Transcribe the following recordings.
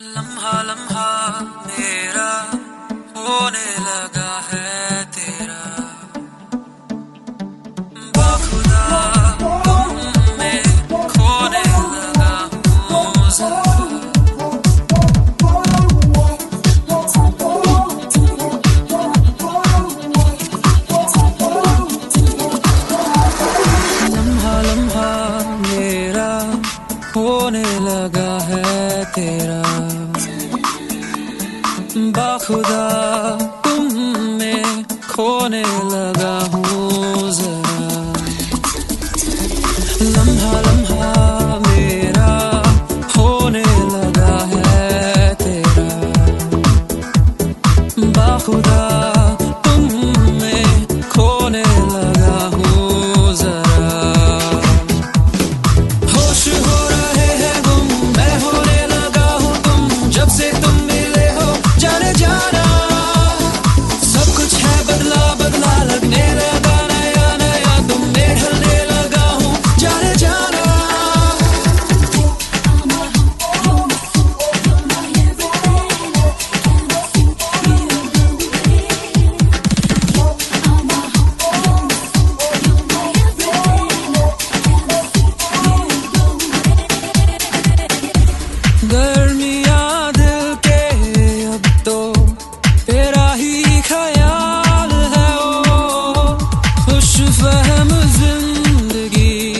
लम्हा लम्हा मेरा होने लगा है तेरा, बाखुदा तुम में खोने लगा हूँ जरा। लम्हा लम्हा मेरा होने लगा है तेरा, बाखुदा तुम में खोने लगा हूँ जरा। लम्हा लम्हा मेरा होने लगा है तेरा, बाखुदा तुम में खोने लगा हूँ जरा। होश हो रहे हैं गुम, मैं होने लगा हूँ तुम, जब से तुम मिले हो जाने जाना। सब कुछ है बदला बदला, लगने लगा नया नया, तुम में ढलने लगा हूँ जाने जाना। गर्मियाँ दिल के अब तो तेरा ही ख्याल है ओ, खुश फहम जिंदगी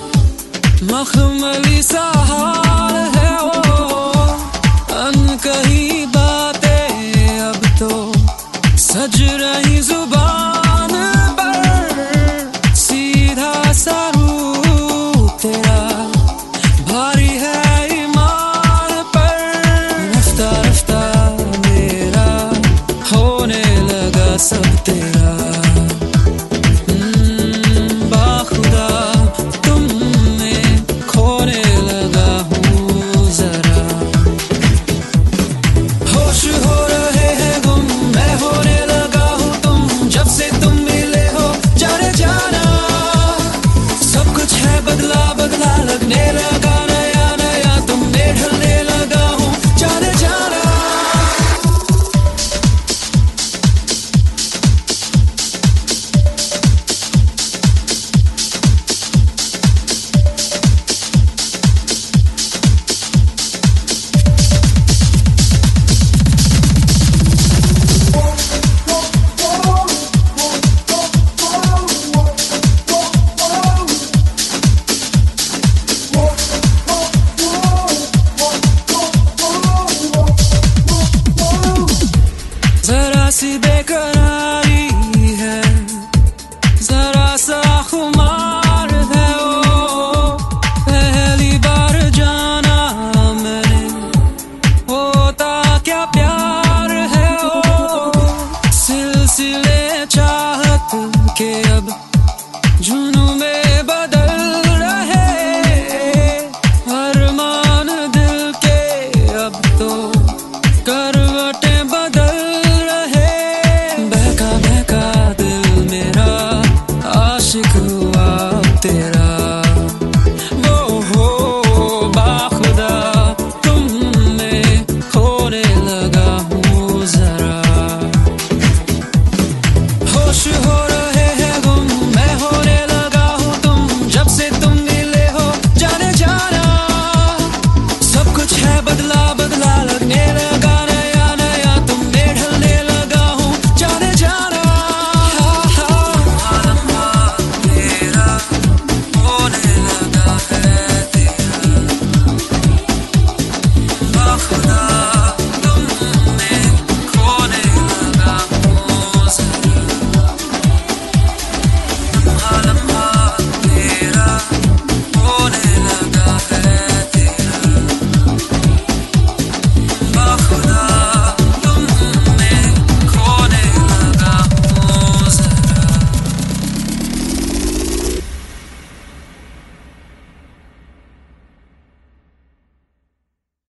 मखमली सा हाल है ओ। अनकही बातें अब तो सज रही जुबान पर, सीधा सा रूप तेरा भारी है ईमान पर। रफ्ता रफ्ता मेरा होने लगा सब तेरा, बाखुदा तुम में खोने लगा हूँ जरा। होश हो रहे हैं गुम, मैं होने लगा हूँ तुम, जब से तुम मिले हो जाने जाना। सब कुछ है बदला बदला, लगने लगा नया नया, तुम में ढलने लगा हूँ जाने जाना। जरा सी बेकरारी है, जरा सा खुमार है ओ, पहली बार जाना मैंने होता क्या प्यार है ओ। सिलसिले चाहत के अब जुनून में बदल रहे, अरमान दिल के अब तो कर